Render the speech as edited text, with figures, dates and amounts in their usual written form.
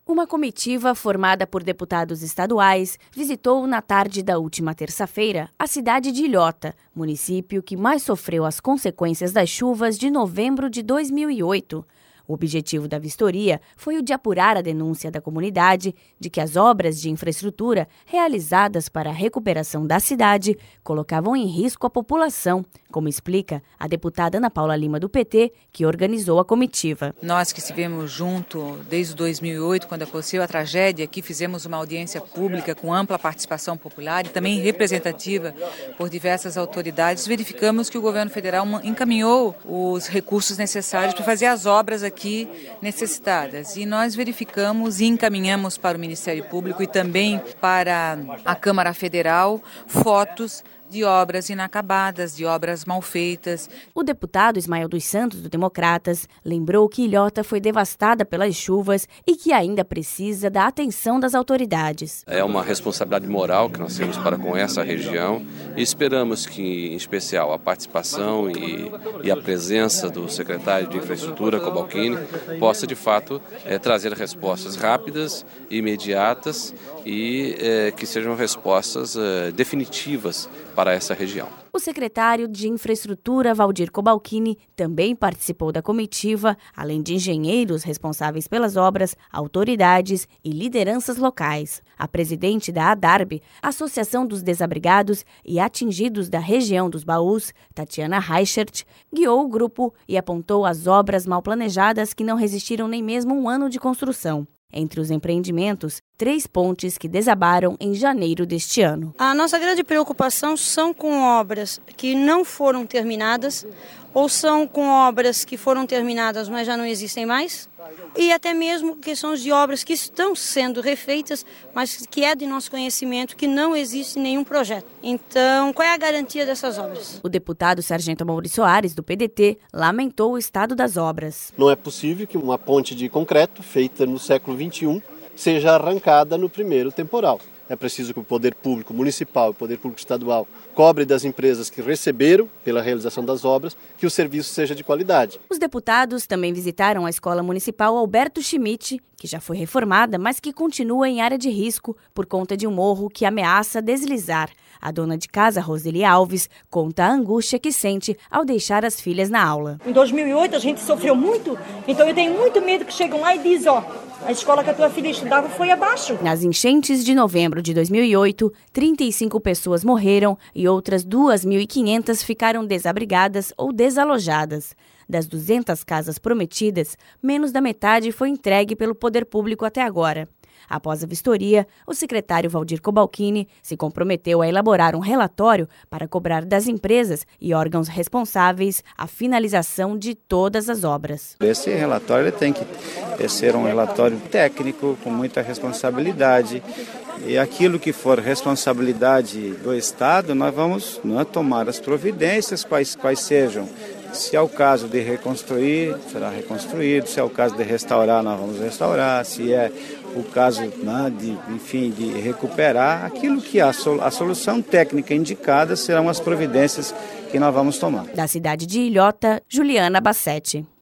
Uma comitiva formada por deputados estaduais visitou na tarde da última terça-feira a cidade de Ilhota, município que mais sofreu as consequências das chuvas de novembro de 2008. O objetivo da vistoria foi o de apurar a denúncia da comunidade de que as obras de infraestrutura realizadas para a recuperação da cidade colocavam em risco a população, como explica a deputada Ana Paula Lima do PT, que organizou a comitiva. Nós que estivemos junto desde 2008, quando aconteceu a tragédia, aqui fizemos uma audiência pública com ampla participação popular e também representativa por diversas autoridades, verificamos que o governo federal encaminhou os recursos necessários para fazer as obras aqui necessitadas. E nós verificamos e encaminhamos para o Ministério Público e também para a Câmara Federal fotos de obras inacabadas, de obras mal feitas. O deputado Ismael dos Santos, do Democratas, lembrou que Ilhota foi devastada pelas chuvas e que ainda precisa da atenção das autoridades. É uma responsabilidade moral que nós temos para com essa região e esperamos que, em especial, a participação e a presença do secretário de Infraestrutura, Cobalcini, possa, de fato, trazer respostas rápidas, imediatas e que sejam respostas definitivas para essa região. O secretário de Infraestrutura, Valdir Cobalcini, também participou da comitiva, além de engenheiros responsáveis pelas obras, autoridades e lideranças locais. A presidente da ADARB, Associação dos Desabrigados e Atingidos da Região dos Baús, Tatiana Reichert, guiou o grupo e apontou as obras mal planejadas que não resistiram nem mesmo um ano de construção. Entre os empreendimentos, 3 pontes que desabaram em janeiro deste ano. A nossa grande preocupação são com obras que não foram terminadas ou são com obras que foram terminadas, mas já não existem mais. E até mesmo questões de obras que estão sendo refeitas, mas que é de nosso conhecimento que não existe nenhum projeto. Então, qual é a garantia dessas obras? O deputado Sargento Amaury Soares, do PDT, lamentou o estado das obras. Não é possível que uma ponte de concreto feita no século XXI seja arrancada no primeiro temporal. É preciso que o poder público municipal e o poder público estadual cobre das empresas que receberam pela realização das obras que o serviço seja de qualidade. Os deputados também visitaram a Escola Municipal Alberto Schmidt, que já foi reformada, mas que continua em área de risco por conta de um morro que ameaça deslizar. A dona de casa, Roseli Alves, conta a angústia que sente ao deixar as filhas na aula. Em 2008 a gente sofreu muito, então eu tenho muito medo que chegam lá e dizem, a escola que a tua filha estudava foi abaixo. Nas enchentes de novembro de 2008, 35 pessoas morreram e outras 2.500 ficaram desabrigadas ou desalojadas. Das 200 casas prometidas, menos da metade foi entregue pelo poder público até agora. Após a vistoria, o secretário Valdir Cobalcini se comprometeu a elaborar um relatório para cobrar das empresas e órgãos responsáveis a finalização de todas as obras. Esse relatório tem que ser um relatório técnico, com muita responsabilidade. E aquilo que for responsabilidade do Estado, nós vamos tomar as providências, quais sejam. Se é o caso de reconstruir, será reconstruído. Se é o caso de restaurar, nós vamos restaurar. Se é o caso de recuperar, aquilo que a solução técnica indicada serão as providências que nós vamos tomar. Da cidade de Ilhota, Juliana Bassetti.